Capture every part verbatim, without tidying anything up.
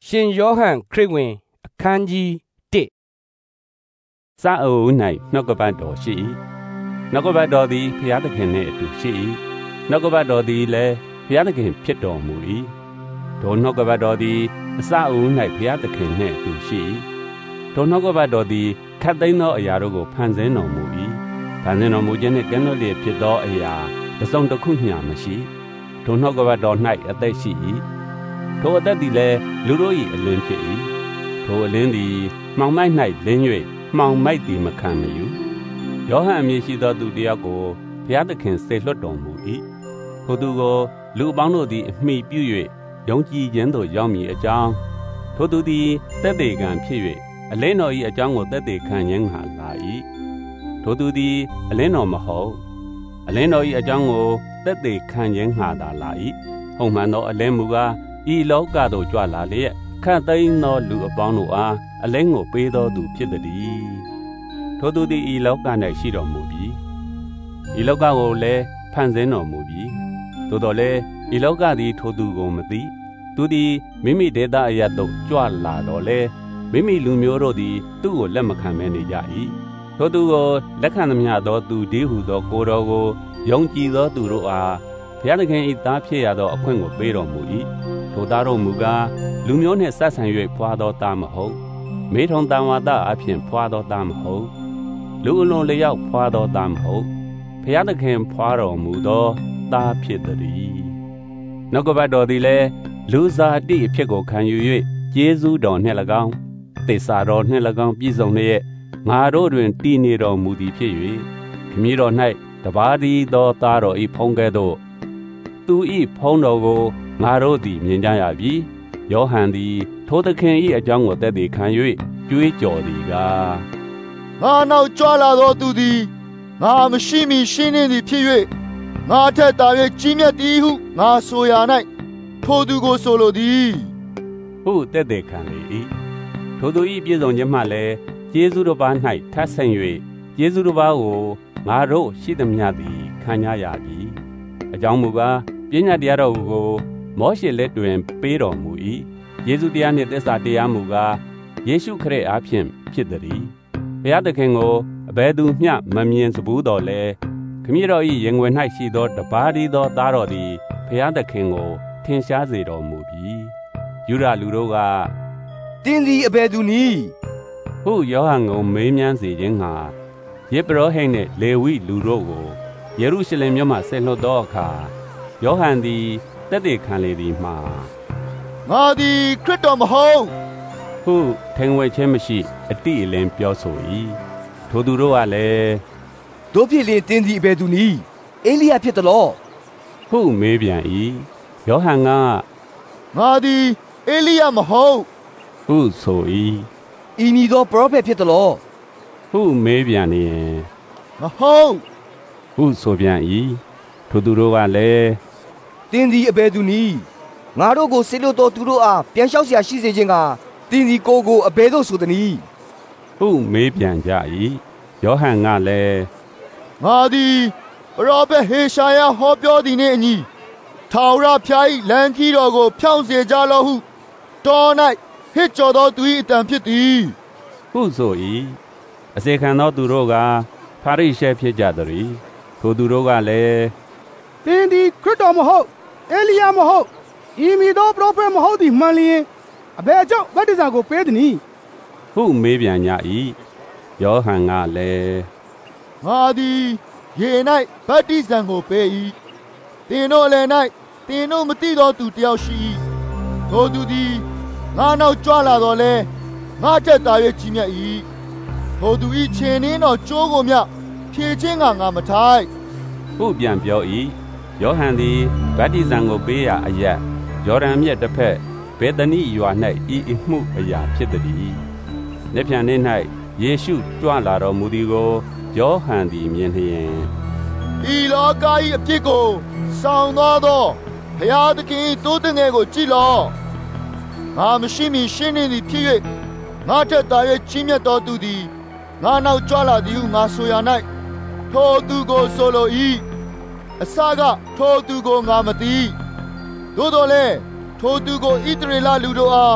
ရှင်ယောဟန်ခရစ်ဝင်အခန်းကြီးတစ်စာအုပ်၌နှုတ်ကပတ်တော်ရှိ၏နှုတ်ကပတ်တော်သည်ဘုရားသခင်နှင့်အတူရှိ၏နှုတ်ကပတ်တော်သည်လည်းဘုရားသခင်ဖြစ်တော်မူ၏ထိုနှုတ်ကပတ်တော်သည်အစအဦး၌ဘုရားသခင်နှင့်အတူရှိ၏ထိုနှုတ်ကပတ်တော်သည်ခတ်သိမ်းသောအရာတို့ကိုဖန်ဆင်းတော်မူ၏ဖန်ဆင်းတော်မူခြင်းနှင့်ကင်းလွတ်လျက်ဖြစ်သောအရာတစ်စုံတစ်ခုမျှမရှိထိုနှုတ်ကပတ်တော်၌အသက်ရှိ၏ထိုအသက်သည်လည်းလူတို့၏အလင်းဖြစ်၏ထိုအလင်းသည်မှောင်မိုက်၌လင်း၍မှောင်မိုက်သည်မခံမယူယောဟန်အမည်ရှိသောသူတစ်ယောက်ကိုဘုရားသခင်စေလွှတ်တော်မူ၏ထိုသူကိုလူအပေါင်းတို့သည်အမိပြု၍ယုံကြည်ခြင်းသို့ရောက်မည်အကြောင်းထိုသူသည်သက်သေခံဖြစ်၍အလင်းတော်၏အကြောင်းကိုသက်သေခံခြင်းငှာလာ၏ထိုသူသည်အလင်းတော်မဟုတ်အလင်းတော်၏အကြောင်းကိုသက်သေခံခြင်းငှာသာလာ၏ဟုတ်မှန်သောအလင်းမူကားဤလောကသို့ကြွလာလျက်ခတ်သိမ်းသောလူအပေါင်းတို့အားအလင်းကိုပေးတော်သူဖြစ်သည်ထိုသူသည်ဤလောက၌ရှိတော်မူပြီးဤလောကကိုလည်းဖန်ဆင်းတော်မူပြီးသို့တော်လည်းဤလောကသည်ထိုသူကိုမသိသူသည်မိမိဒေသအရပ်သို့ကြွလာတော်လဲမိမိလူမျိုးတို့သည်သူ့ကိုလက်မခံဘဲနေကြ၏ထိုသူကိုလက်ခံသမျှသောသူဒီဟုသောကိုယ်တော်ကိုယုံကြည်သောသူတို့အားဘုရားသခင်၏သားဖြစ်ရသောအခွင့်ကိုပေးတော်မူ၏ထိုသားတို့မူကားလူမျိုးနှင့်ဆက်ဆံ၍ဖွာသောသားမဟုတ်မေထုံတန်ဝါဒအဖြစ်ဖွာသောသားမဟုတ်လူအလွန်လျောက်ဖွာသောသားမဟုတ်ဘုရားသခင်ဖွာတော်မူသောသားဖြစ်သည်နှုတ်ကပတ်တော်သည်လည်းလူစားတိအဖြစ်ကိုခံယူ၍ကျေးဇူးတော်နှင့်၎င်းသစ္စာတော်နှင့်၎င်းပြည့်စုံလျက်ငါတို့တွင်တည်နေတော်မူသည်ဖြစ်၍ခမည်းတော်၌တပါးတည်းသောသားတော်၏ဖုံးကဲ့သို့သူ၏ဖုံးတော်ကိုငါတို့သည်မြင်ကြရပြီယောဟန်သည်ထိုသခင်၏အကြောင်းကိုသက်သေခံ၍ကြွေးကြော်သည်ကားငါနောက်ကြွလာသောသူသည်ငါမရှိမီရှင်းနေသည်ဖြစ်၍ငါထက်သာ၍ကြီးမြတ်သည်ဟုငါဆိုရ၌ထိုသူကိုဆိုလိုသည်ဟုသက်သေခံလေ၏ထိုသူ၏ပြည့်စုံခြင်းမှလည်းကျေးဇူးတော်ပါ၌ထပ်ဆင့်၍ကျေးဇူးတော်ပါကိုငါတို့ရှိသမျှသည်ခံရရပြီအကြောင်းမူကားပညာတရားတော်ကိုမောရှေလက်တွင်ပေးတော်မူ၏ယေရှုတရားနှင့်သစ္စာတရားမူကားယေရှုခရစ်အားဖြင့်ဖြစ်သည်ဘုရားသခင်ကိုအဘယ်သူမျှမမြင်စဘူးတော်လဲခမည်းတော်၏ရင်ဝင်၌ရှိသောတပါးတည်းသောသားတော်သည်ဘုရားသခင်ကိုထင်ရှားစေတော်မူပြီယူဒလူတို့ကတင်းသည်အဘယ်သူနည်းဟုယောဟန်ကိုမေးမြန်းစေခြင်းငှာယေဘရဟိတ်နှင့်လေဝိလူတို့ကိုယေရုရှလင်မြို့မှဆင်လွှတ်သောအခါယောဟန်သည်သက်သေခံလေသည်မှာငါသည်ခရစ်တော်မဟုတ်ဟုထင်ဝဲခြင်းမရှိအတိအလင်းပြောဆို၏ထိုသူတို့ကလည်းတို့ဖြစ်လျင်တင်းသည်အဘယ်သူနည်းအေလိယဖြစ်သလောဟုမေးပြန်၏ယောဟန်ကငါသည်အေလိယမဟုတ်ဟုဆို၏ဤမည်သောပရောဖက်ဖြစ်သလောဟုမေးပြန်လျင်မဟုတ်ဟုဆိုပြန်၏ထိုသူတို့ကလည်းတင်းသည်အဘယ်သူနည်းငါတို့ကိုဆေလွတ်တော်သူတို့အားပြန်လျှောက်เสียရှိစေခြင်းကတင်းသည်ကိုကိုအဘယ်သို့ဆိုသနည်းဟုမေးပြန်ကြ၏ယောဟန်ကလည်းငါသည်ပရောဖက်ဟေရှာယဟောပြောသည်နှင့်အညီထာဝရဘုရား၏လမ်းခီးတော်ကိုဖြောင့်စေကြလော့ဟုတော၌ဟစ်ကြော်သောသူ၏အတန်ဖြစ်သည်ဟုဆို၏အစေခံသောသူတို့ကဖာရိရှဲဖြစ်ကြသည်ထိုသူတို့ကလည်းသင်သည်ခရစ်တော်မဟုတ်အေလိယမဟုတ်ဤမည်သောပရောဖက်မဟုတ်သည်မှန်လျင်အဘယ်ကြောင့်ဗတ္တိဇံကိုပေးသနည်းဟုမေးပြန်ကြ၏ယောဟန်ကလည်းငါသည်ရေ၌ဗတ္တိဇံကိုပေး၏သင်တို့လည်း၌သင်တို့မသိသောသူတယောက်ရှိ၏ထိုသူသည်ငါနောက်ကြွလာတော်လဲငါထက်သာ၍ကြီးမြတ်၏ထိုသူ၏ခြေနှင်းတော်ကြိုးကိုမျှဖြည့်ခြင်းကငါမထိုက်ဟုပြန်ပြော၏ယောဟန်သည်ဗတ္တိဇံကိုပေးရာအရပ်ယော်ဒန်မြစ်တစ်ဖက်ဘေသနိရွာ၌ဤအမှုအရာဖြစ်သည်။လက်ဖြံနေ့၌ယေရှုကြွလာတော်မူသည်ကိုယောဟန်သည်မြင်လျင်ဤလောက၏အပြစ်ကိုဆောင်သွားသောဘုရားသခင်တိုးတငယ်ကိုကြည့်လော့ငါမရှိမီရှင်းနေသည်ဖြစ်၍ငါထက်သာ၍ကြီးမြတ်သောသူသည်ငါနောက်ကြွလာသည်ဟုငါဆိုရ၌ထိုသူကိုဆိုလို၏အစကထိုသူကိုငါမသိသို့တော်လည်းထိုသူကိုဣသရေလလူတို့အား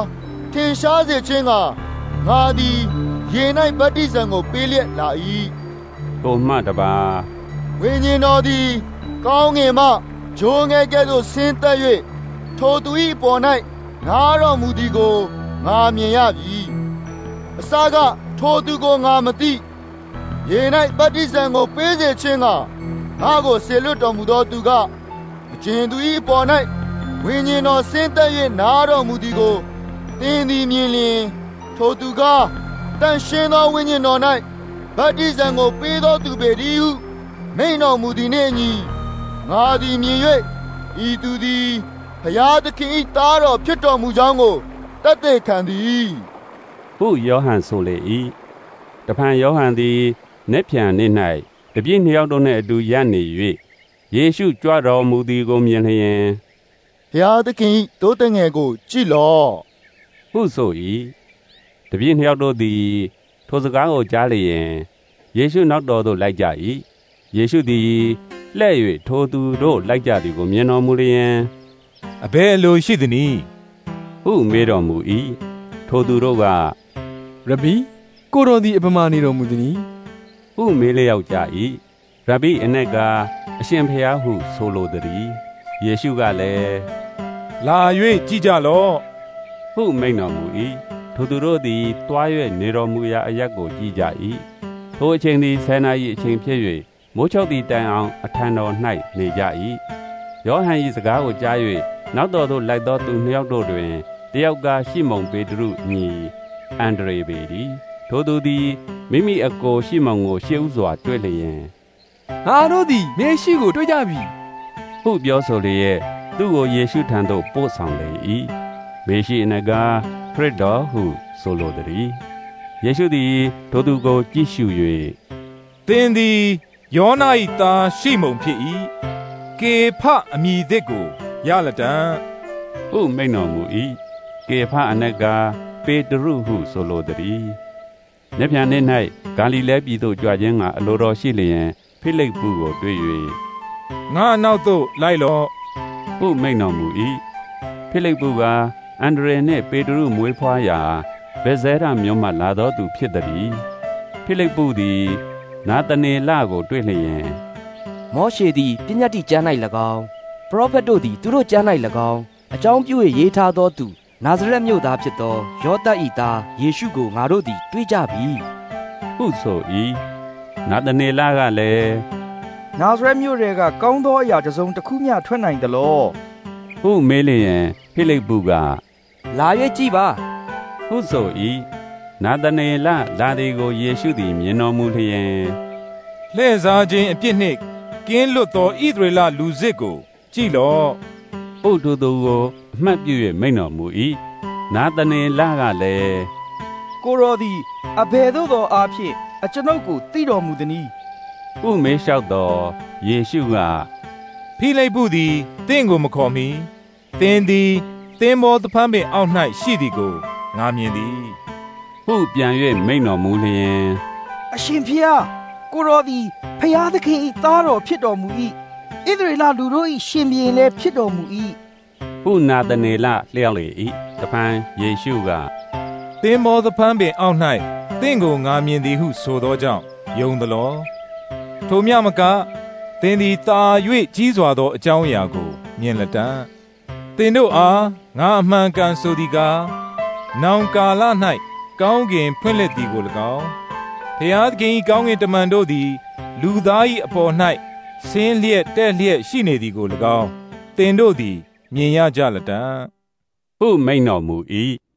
ထင်ရှားစေခြင်းကငါသည်ရေ၌ဗတ္တိဇံကိုပေးလျက်လာ၏ကိုမှတပါဝိညာဉ်တော်သည်ကောင်းငင်မှဂျိုးငယ်ကဲ့သို့ဆင်းသက်၍ထိုသူ၏ပေါ်၌နားတော်မူသည်ကိုငါမြင်ရပြီအစကထိုသူကိုငါမသိရေ၌ဗတ္တိဇံကိုပေးစေခြင်းကငါကိုဆေလွတ်တော်မူသောသူကအကျဉ်သူ၏ပေါ်၌ဝိညာဉ်တော်ဆင်းသက်၍နားတော်မူသည်ကိုသင်သည်မြင်လျင်ထိုသူကတန်ရှင်းသောဝိညာဉ်တော်၌ဗတ္တိဇံကိုပေးသောသူပေတည်းဟုမိန့်တော်မူသည်နှင့်အညီငါသည်မြင်၍ဤသူသည်ဘုရားသခင်၏သားတော်ဖြစ်တော်မူကြောင်းကိုတတ်သိခံသည်ဟုယောဟန်ဆိုလေ၏တဖန်ယောဟန်သည်နက်ဖြန်နေ့၌တပြည့်နှစ်ယောက်တို့နှင့်အတူရပ်နေ၍ယေရှုကြွတော်မူသည်ကိုမြင်လျင်ဘုရားသခင်၏တိုးတငယ်ကိုကြည့်လော့ဟုဆို၏တပြည့်နှစ်ယောက်တို့သည်ထိုစကားကိုကြားလျင်ယေရှုနောက်တော်သို့လိုက်ကြ၏ယေရှုသည်လှည့်၍ထိုသူတို့လိုက်ကြသည်ကိုမြင်တော်မူလျင်အဘယ်လိုရှိသနည်းဟုမေးတော်မူ၏ထိုသူတို့ကရဘီကိုတော်သည်အပမာနေတော်မူသည်ဟုမေးလျောက်ကြ၏ရဘီအနက်ကအရှင်ဖျားဟုဆိုလိုသည်ယေရှုကလည်းလာ၍ကြည့်ကြလော့ဟုမိန့်တော်မူ၏ထိုသူတို့သည်တွား၍နေတော်မူရာအရပ်ကိုကြည့်ကြ၏ထိုအချိန်သည်ဆယ်နာရီအချိန်ဖြစ်၍မိုးချုပ်သည့်တိုင်အောင်အထံတော်၌နေကြ၏ယောဟန်၏စကားကိုကြား၍နောက်တော်သို့လိုက်သောသူနှစ်ယောက်တို့တွင်တယောက်ကရှိမုန်ပေတရုညီအန္ဒြေပေတည်းထိုသူသည်မိမိအကိုရှိမုန်ကိုရှေ့ဥစွာတွေ့လျင်ငါတို့သည်မေရှိကိုတွေ့ကြပြီဟုပြောဆိုလျက်သူ့ကိုယေရှုထံသို့ပို့ဆောင်လေ၏မေရှိအနကခရစ်တော်ဟုဆိုလိုသည်ယေရှုသည်ထိုသူကိုကြည့်ရှု၍သင်သည်ယောနာ၏သားရှိမုန်ဖြစ်၏ကေဖအမည်သစ်ကိုရလတံဟုမိန့်တော်မူ၏ကေဖအနကပေတရုဟုဆိုလိုသည်မြပြန်နေ့၌ဂါလိလဲပြည်သို့ကြွခြင်းကအလိုတော်ရှိလျင်ဖိလိပ္ပုကိုတွေ့၍ငါနောက်သို့လိုက်လော့ဟုမိန့်တော်မူ၏ဖိလိပ္ပုကအန္ဒြေနှင့်ပေတရုမွေးဖွားရာဗေဇဲရမြို့မှလာသောသူဖြစ်သည်ဖိလိပ္ပုသည်နာသနေလကိုတွေ့လျင်မောရှေသည်ပညတ္တိကျမ်း၌၎င်းပရောဖက်တို့သည်သူတို့ကျမ်း၌၎င်းအကြောင်းပြု၍ရေးထားသောသူနာဇရက်မြို့သားဖြစ်သောယောသပ်၏သားယေရှုကိုငါတို့သည်တွေ့ကြပြီဟုဆို၏နာသနေလကလည်းနာဇရက်မြို့ထဲကကောင်းသောအရာတစ်စုံတစ်ခုမျှထွက်နိုင်သလောဟုမေးလျင်ဖိလိပ္ပုကလာ၍ကြည့်ပါဟုဆို၏နာသနေလလာသည်ကိုယေရှုသည်မြင်တော်မူလျင်လှည့်စားခြင်းအပြစ်နှင့်ကင်းလွတ်သောဣသရေလလူစစ်ကိုကြည့်လော့ဟုထိုသူကိုအမှတ်ပြု၍မိန့်တော်မူ၏နာသနေလကလည်းကိုတော်သည်အဘယ်သို့သောအားဖြင့်အကျွန်ုပ်ကိုသိတော်မူသနည်းဟုမေးလျှောက်သောယေရှုကဖိလိပ္ပုသည်သင်ကိုမခေါ်မီသင်သည်သင်္ဘောသဖန်းပင်အောက်၌ရှိသည်ကိုငါမြင်သည်ဟုပြန်၍မိန့်တော်မူလျင်အရှင်ဖျားကိုတော်သည်ဖျားသခင်၏သားတော်ဖြစ်တော်မူ၏ဣသရေလလူတို့၏ရှင်ဘုရင်လည်းဖြစ်တော်မူ၏ဟုနာသနေလလျှောက်လေ၏တဖန်ယေရှုကသင်္ဘောသဖန်းပင်အောက်၌သင်ကိုငါမြင်သည်ဟုဆိုသောကြောင့်ယုံသလောထိုမြမကသင်သည်သာ၍ကြီးစွာသောအကြောင်းအရာကိုမြင်လက်တံသင်တို့အားငါအမှန်ကန်ဆိုသည်ကားနောင်ကာလ၌ကောင်းကင်ဖွင့်လှစ်သည်ကို၎င်းဖျားသခင်၏ကောင်းကင်တမန်တို့သည်လူသား၏အပေါ်၌ဆင်းလျက်တက်လျက်ရှိနေသည်ကို၎င်းသင်တို့သည်မြင်ရကြလက်တံဟုမိန့်တော်မူ၏